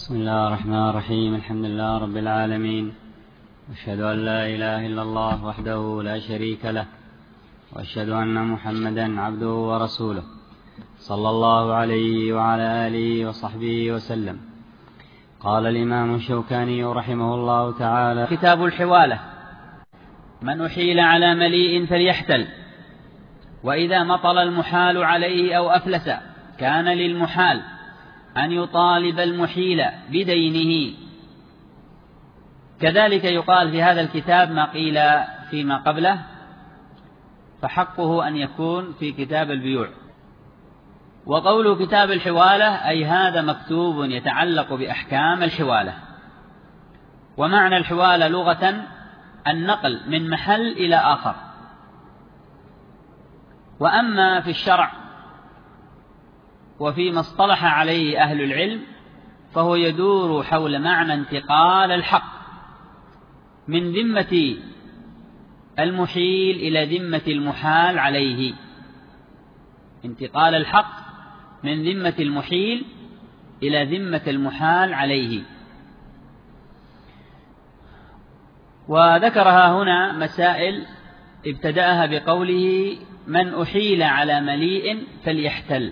بسم الله الرحمن الرحيم. الحمد لله رب العالمين، أشهد أن لا إله إلا الله وحده لا شريك له، وأشهد أن محمدا عبده ورسوله، صلى الله عليه وعلى آله وصحبه وسلم. قال الإمام الشوكاني رحمه الله تعالى: كتاب الحوالة: من أحيل على مليء فليحتل، وإذا مطل المحال عليه أو أفلس كان للمحال أن يطالب المحيل بدينه. كذلك يقال في هذا الكتاب ما قيل فيما قبله، فحقه أن يكون في كتاب البيوع. وقول كتاب الحوالة أي هذا مكتوب يتعلق بأحكام الحوالة. ومعنى الحوالة لغة النقل من محل إلى آخر. وأما في الشرع وفيما اصطلح عليه أهل العلم فهو يدور حول معنى انتقال الحق من ذمة المحيل إلى ذمة المحال عليه. انتقال الحق من ذمة المحيل إلى ذمة المحال عليه. وذكرها هنا مسائل ابتدأها بقوله: من أحيل على مليء فليحتل.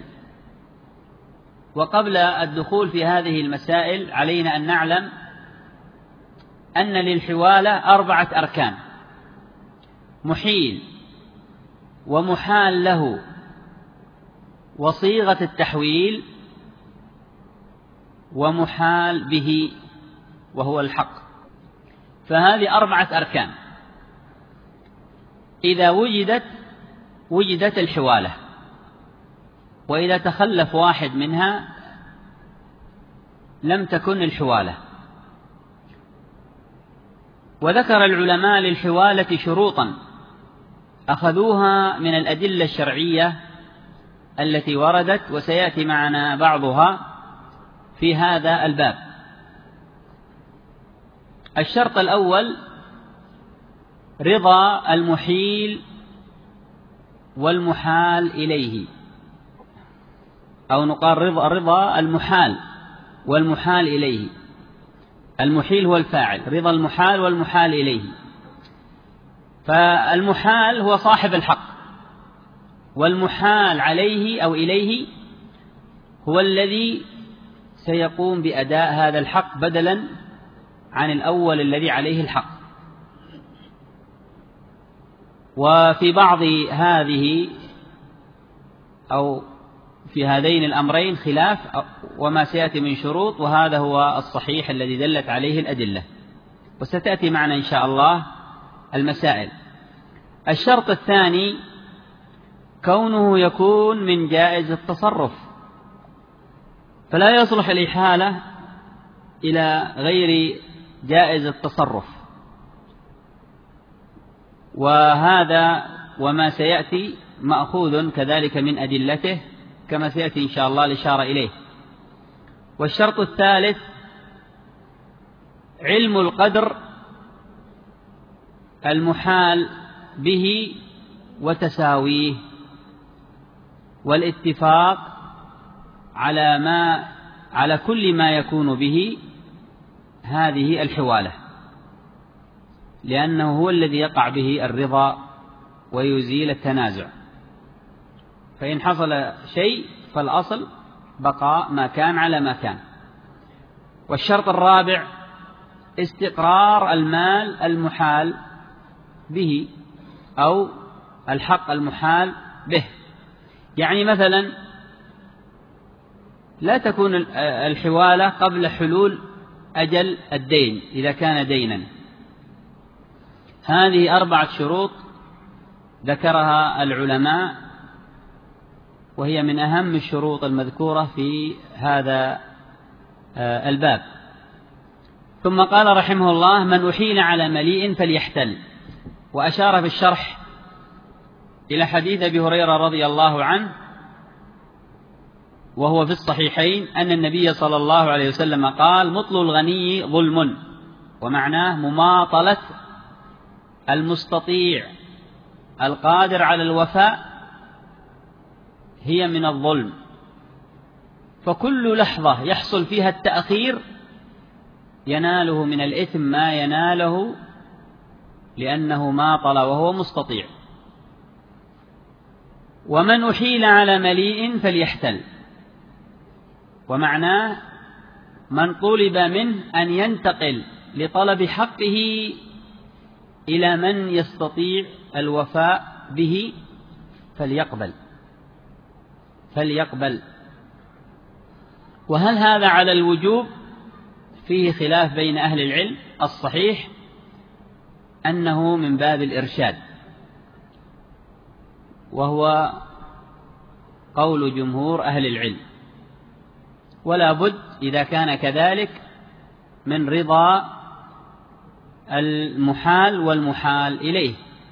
وقبل الدخول في هذه المسائل علينا أن نعلم أن للحوالة 4 أركان: محيل، ومحال له، وصيغة التحويل، ومحال به وهو الحق. فهذه 4 أركان. إذا وجدت الحوالة، وإذا تخلف واحد منها لم تكن الحوالة. وذكر العلماء للحوالة شروطا أخذوها من الأدلة الشرعية التي وردت، وسيأتي معنا بعضها في هذا الباب. الشرط الأول: رضا المحيل والمحال إليه، أو نقال رضا المحال والمحال إليه. المحيل هو الفاعل، رضا المحال والمحال إليه. فالمحال هو صاحب الحق، والمحال عليه أو إليه هو الذي سيقوم بأداء هذا الحق بدلا عن الأول الذي عليه الحق. وفي بعض هذه أو في هذين الأمرين خلاف، وما سيأتي من شروط، وهذا هو الصحيح الذي دلت عليه الأدلة، وستأتي معنا إن شاء الله المسائل. الشرط الثاني: كونه يكون من جائز التصرف، فلا يصلح الإحالة إلى غير جائز التصرف. وهذا وما سيأتي مأخوذ كذلك من أدلته، كما سيأتي إن شاء الله الإشارة إليه. والشرط الثالث: علم القدر المحال به وتساويه، والاتفاق على كل ما يكون به هذه الحوالة، لأنه هو الذي يقع به الرضا ويزيل التنازع. فإن حصل شيء فالأصل بقاء ما كان على ما كان. والشرط الرابع: استقرار المال المحال به أو الحق المحال به. يعني مثلا لا تكون الحوالة قبل حلول أجل الدين إذا كان دينا. هذه 4 شروط ذكرها العلماء، وهي من أهم الشروط المذكورة في هذا الباب. ثم قال رحمه الله: من أحيل على مليء فليحتل. وأشار في الشرح إلى حديث أبي هريرة رضي الله عنه، وهو في الصحيحين، أن النبي صلى الله عليه وسلم قال: مطل الغني ظلم. ومعناه مماطلة المستطيع القادر على الوفاء هي من الظلم. فكل لحظة يحصل فيها التأخير يناله من الإثم ما يناله لأنه ماطل وهو مستطيع. ومن أحيل على مليء فليحتل، ومعناه من طلب منه أن ينتقل لطلب حقه إلى من يستطيع الوفاء به فليقبل. وهل هذا على الوجوب؟ فيه خلاف بين أهل العلم. الصحيح أنه من باب الإرشاد، وهو قول جمهور أهل العلم، ولا بد إذا كان كذلك من رضا المحال والمحال إليه.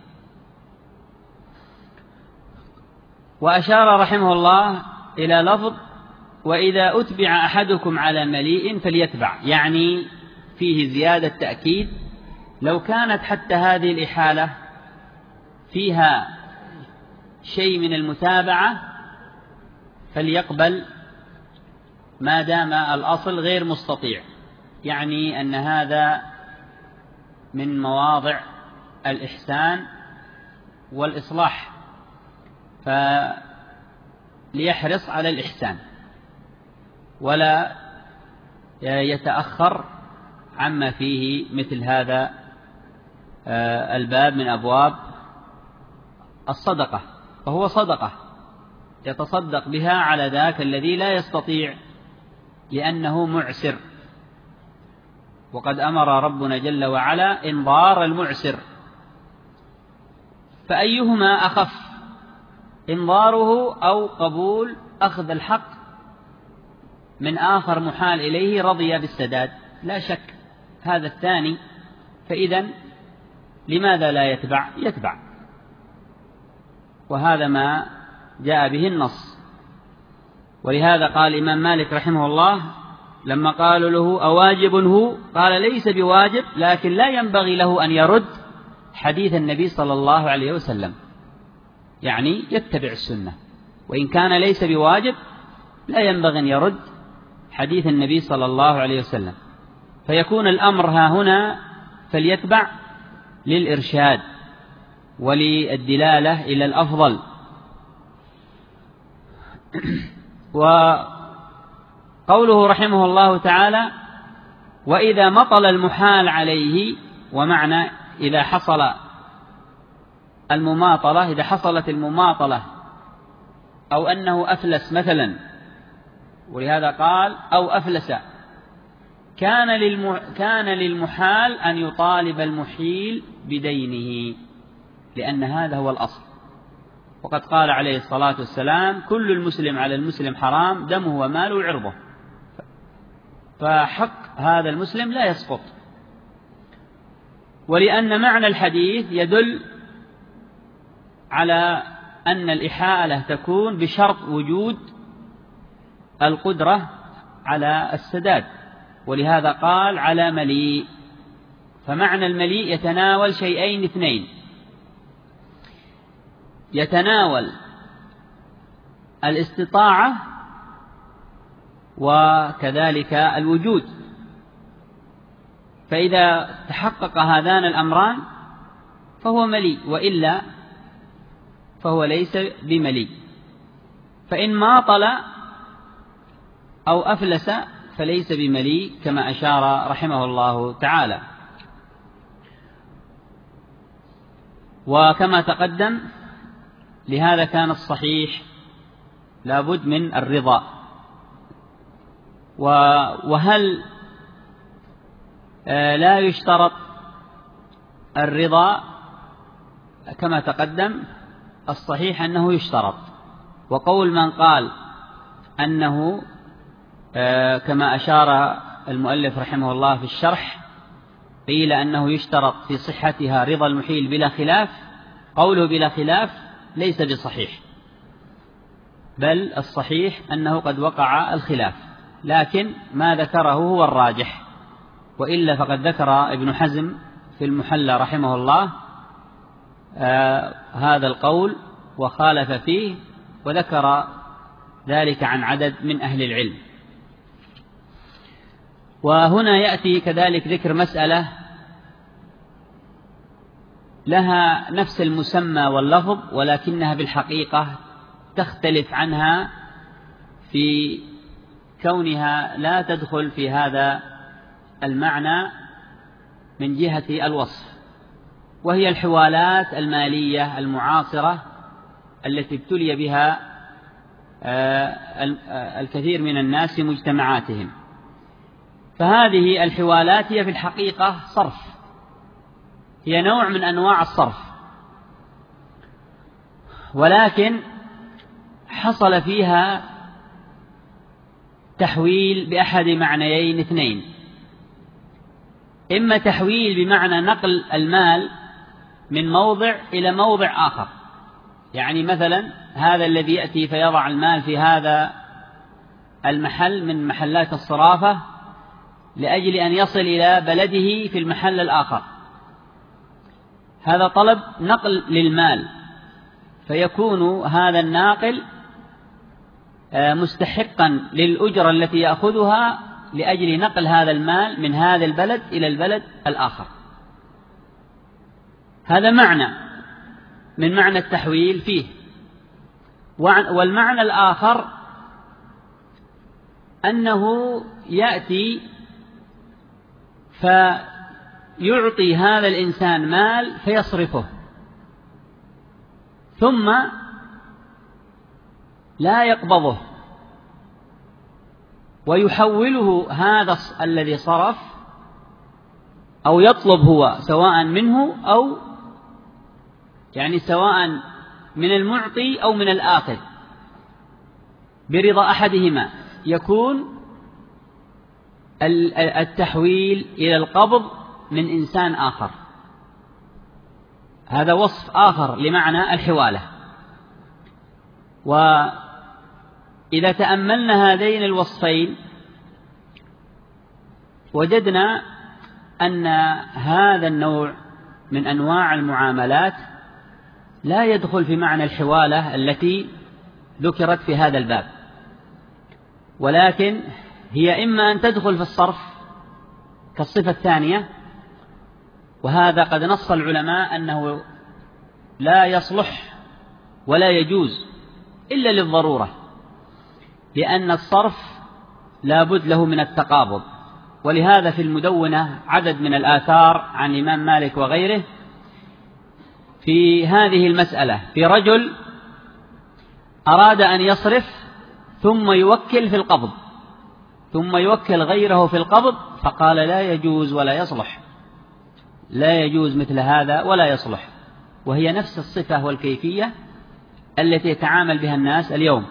وأشار رحمه الله إلى لفظ وإذا أتبع أحدكم على مليء فليتبع، يعني فيه زيادة تأكيد. لو كانت حتى هذه الإحالة فيها شيء من المتابعة فليقبل ما دام الأصل غير مستطيع، يعني أن هذا من مواضع الإحسان والإصلاح، فليحرص على الإحسان ولا يتأخر عما فيه مثل هذا الباب من أبواب الصدقة، فهو صدقة يتصدق بها على ذاك الذي لا يستطيع لأنه معسر. وقد أمر ربنا جل وعلا إنظار المعسر، فأيهما أخف، إنظاره أو قبول أخذ الحق من آخر محال إليه رضي بالسداد؟ لا شك هذا الثاني. فإذا لماذا لا يتبع؟ وهذا ما جاء به النص. ولهذا قال الإمام مالك رحمه الله لما قالوا له أواجب هو؟ قال ليس بواجب، لكن لا ينبغي له أن يرد حديث النبي صلى الله عليه وسلم، يعني يتبع السنة، وإن كان ليس بواجب لا ينبغي أن يرد حديث النبي صلى الله عليه وسلم. فيكون الأمر ها هنا فليتبع للإرشاد وللدلالة إلى الأفضل. وقوله رحمه الله تعالى وإذا مطل المحال عليه، ومعنى إذا حصلت المماطلة أو أنه أفلس مثلا، ولهذا قال أو أفلس، كان للمحال أن يطالب المحيل بدينه، لأن هذا هو الأصل. وقد قال عليه الصلاة والسلام كل المسلم على المسلم حرام دمه وماله وعرضه، فحق هذا المسلم لا يسقط. ولأن معنى الحديث يدل على أن الإحالة تكون بشرط وجود القدرة على السداد، ولهذا قال على مليء. فمعنى المليء يتناول شيئين اثنين، يتناول الاستطاعة وكذلك الوجود. فإذا تحقق هذان الأمران فهو مليء، وإلا فهو ليس بمليء. فإن ماطل أو أفلس فليس بمليء كما أشار رحمه الله تعالى. وكما تقدم لهذا كان الصحيح لابد من الرضا. وهل لا يشترط الرضا؟ كما تقدم الصحيح أنه يشترط. وقول من قال أنه كما أشار المؤلف رحمه الله في الشرح قيل أنه يشترط في صحتها رضا المحيل بلا خلاف، قوله بلا خلاف ليس بصحيح، بل الصحيح أنه قد وقع الخلاف، لكن ما ذكره هو الراجح. وإلا فقد ذكر ابن حزم في المحلى رحمه الله هذا القول وخالف فيه، وذكر ذلك عن عدد من أهل العلم. وهنا يأتي كذلك ذكر مسألة لها نفس المسمى واللفظ، ولكنها بالحقيقة تختلف عنها في كونها لا تدخل في هذا المعنى من جهة الوصف، وهي الحوالات المالية المعاصرة التي ابتلي بها الكثير من الناس في مجتمعاتهم. فهذه الحوالات هي في الحقيقة صرف، هي نوع من أنواع الصرف، ولكن حصل فيها تحويل بأحد معنيين اثنين: إما تحويل بمعنى نقل المال من موضع إلى موضع آخر، يعني مثلا هذا الذي يأتي فيضع المال في هذا المحل من محلات الصرافة لأجل أن يصل إلى بلده في المحل الآخر، هذا طلب نقل للمال، فيكون هذا الناقل مستحقا للأجرة التي يأخذها لأجل نقل هذا المال من هذا البلد إلى البلد الآخر. هذا معنى من معنى التحويل فيه. والمعنى الآخر أنه يأتي فيعطي هذا الإنسان مال فيصرفه، ثم لا يقبضه ويحوله هذا الذي صرف، أو يطلب هو سواء منه أو يعني سواء من المعطي أو من الآخذ برضا أحدهما، يكون التحويل إلى القبض من إنسان آخر. هذا وصف آخر لمعنى الحوالة. وإذا تأملنا هذين الوصفين وجدنا أن هذا النوع من أنواع المعاملات لا يدخل في معنى الحوالة التي ذكرت في هذا الباب، ولكن هي إما أن تدخل في الصرف كالصفة الثانية، وهذا قد نص العلماء أنه لا يصلح ولا يجوز إلا للضرورة، لأن الصرف لا بد له من التقابض. ولهذا في المدونة عدد من الآثار عن الإمام مالك وغيره في هذه المسألة، في رجل أراد أن يصرف ثم يوكل في القبض، ثم يوكل غيره في القبض، فقال لا يجوز ولا يصلح، لا يجوز مثل هذا ولا يصلح، وهي نفس الصفة والكيفية التي يتعامل بها الناس اليوم.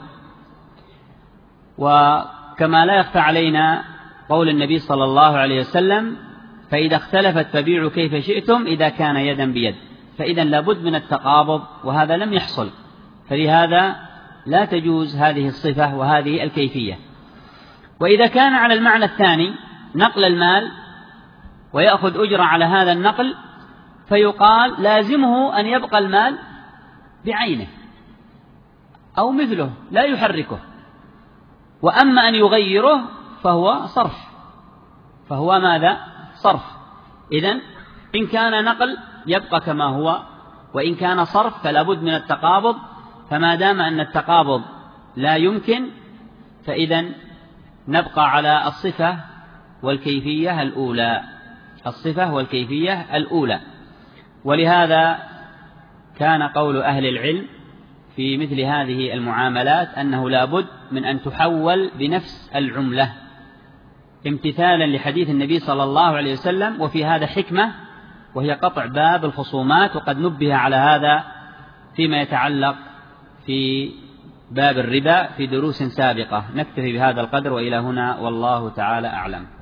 وكما لا يخفى علينا قول النبي صلى الله عليه وسلم: فإذا اختلفت فبيعوا كيف شئتم إذا كان يدا بيد. فإذا لابد من التقابض، وهذا لم يحصل، فلهذا لا تجوز هذه الصفة وهذه الكيفية. وإذا كان على المعنى الثاني نقل المال ويأخذ أجرة على هذا النقل، فيقال لازمه أن يبقى المال بعينه أو مثله لا يحركه، وأما أن يغيره فهو صرف، فهو ماذا؟ صرف. إذن إن كان نقل يبقى كما هو، وإن كان صرف فلا بد من التقابض، فما دام أن التقابض لا يمكن فإذن نبقى على الصفة والكيفية الأولى، الصفة والكيفية الأولى. ولهذا كان قول أهل العلم في مثل هذه المعاملات أنه لا بد من أن تحول بنفس العملة، امتثالا لحديث النبي صلى الله عليه وسلم. وفي هذا حكمة، وهي قطع باب الخصومات، وقد نبه على هذا فيما يتعلق في باب الربا في دروس سابقة. نكتفي بهذا القدر، وإلى هنا والله تعالى أعلم.